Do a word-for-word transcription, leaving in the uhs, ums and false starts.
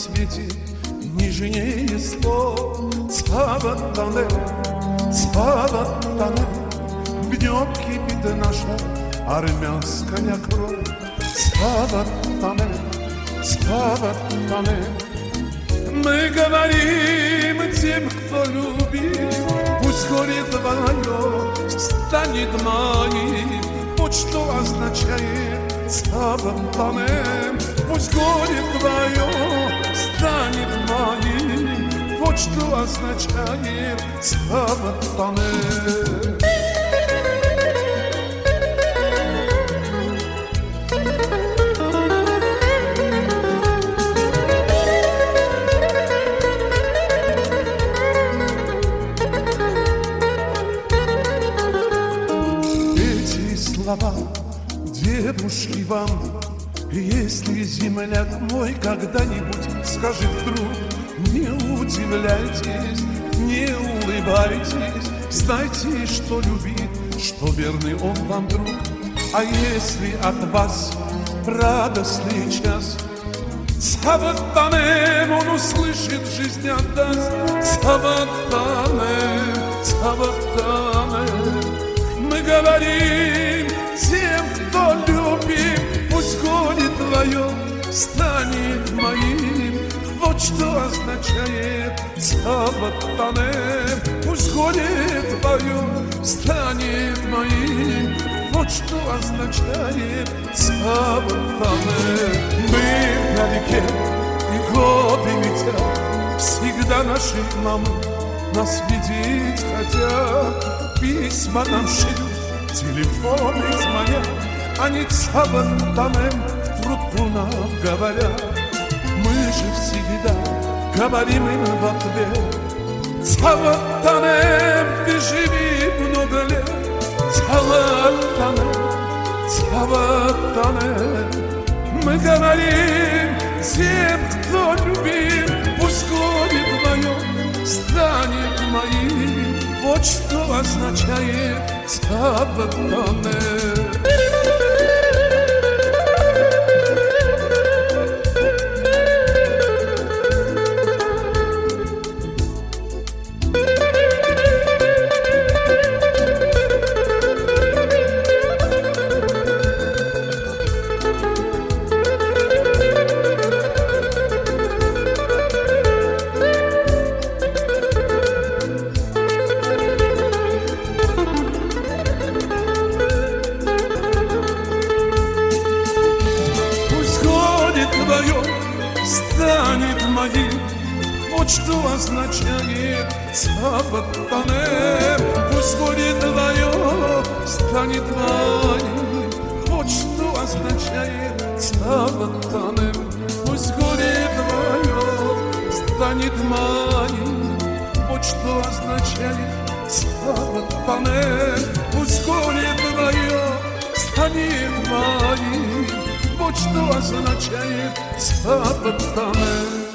свете нежнее слов. Цаватане, цаватане, в нем кипит наша армянская кровь. Цаватане, цаватане. Мы говорим тем, кто любит, пусть горит твое, станет моим. Вот что означает цаватане. Пусть горе твое станет моим. Вот что означает цаватане. Эти слова, девушки, вам, если земляк мой когда-нибудь скажет вдруг, не удивляйтесь, не улыбайтесь, знайте, что любит, что верный он вам друг. А если от вас радостный час, цаватане, он услышит, жизнь отдаст. Цаватане, цаватане. Мы говорим тем, кто любит, пусть горе твое станет моим. Вот что означает цаватане. Пусть горе твое станет моим. Вот что означает цаватане. Мы на реке, и годы летят, всегда наши мамы нас видеть хотят. Письма нам шлют, телефоны звонят, они цаватане в трубку нам говорят. Мы же всегда говорим им в ответ: цаватане, ты живи много лет. Цаватане, цаватане. Мы говорим тем, кто любит, пусть горе твое станет моим. Вот что означает цаватане. Твое станет моим. Вот что означает цаватане. Пусть горе твое станет моим. Вот что означает цаватане. Пусть горе твое станет моим. Вот что означает цаватане. Пусть горе твое станет моим. Вот что означает цаватане.